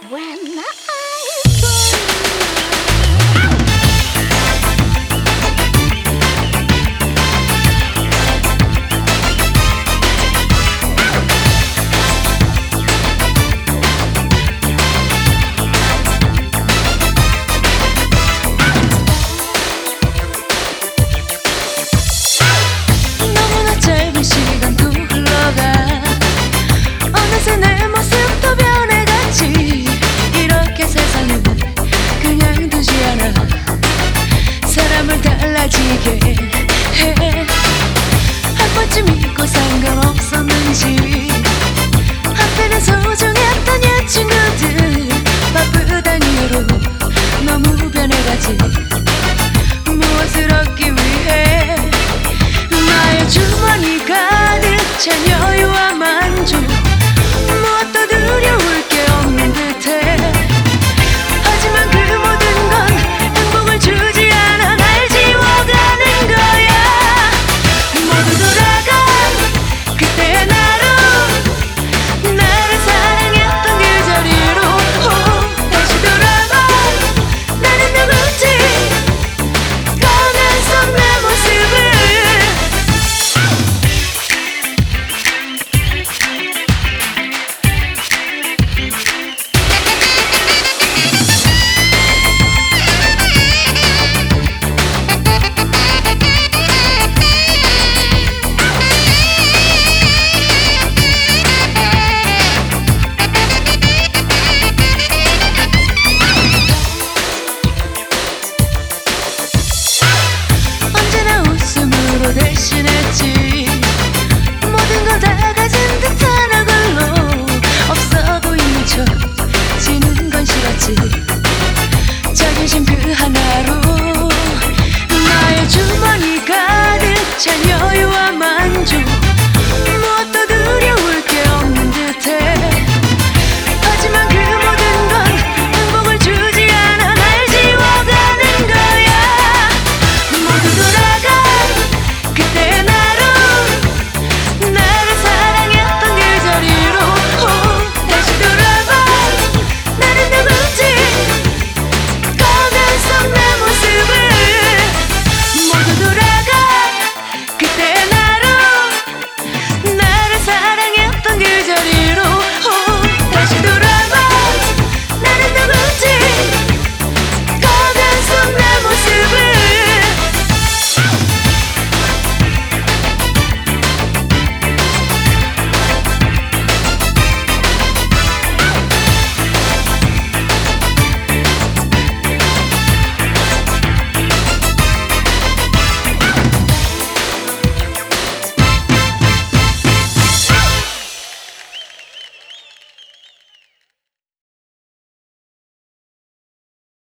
When I 너무나 짧은 시간도 흘러가 어느새 내 모습도 변해갔지. 이렇게 세상은 그냥 두지 않아 사람을 달라지게 해. 한 번쯤 잊고 상관없었는지 한때는 소중했던 옛 친구들 바쁘단 이유로 너무 변해가지. 무엇을 얻기 위해 나의 주머니 가득 찬